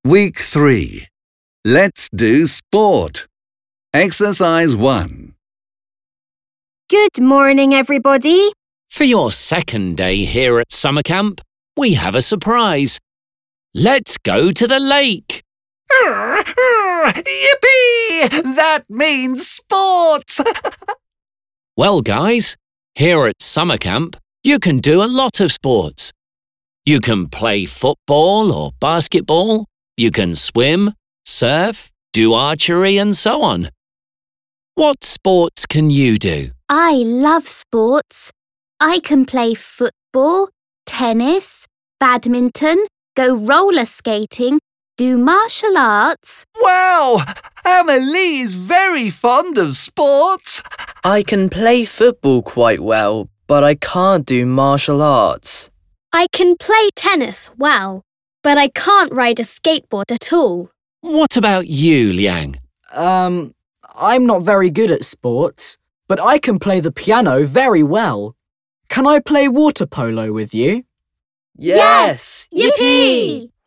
Week 3. Let's do sport. Exercise 1. Good morning, everybody. For your second day here at summer camp, we have a surprise. Let's go to the lake. Yippee! That means sports! Well, guys, here at summer camp, you can do a lot of sports. You can play football or basketball. You can swim, surf, do archery and so on. What sports can you do? I love sports. I can play football, tennis, badminton, go roller skating, do martial arts. Wow! Amelie's very fond of sports. I can play football quite well, but I can't do martial arts. I can play tennis well, but I can't ride a skateboard at all. What about you, Liang? I'm not very good at sports, but I can play the piano very well. Can I play water polo with you? Yes! Yippee!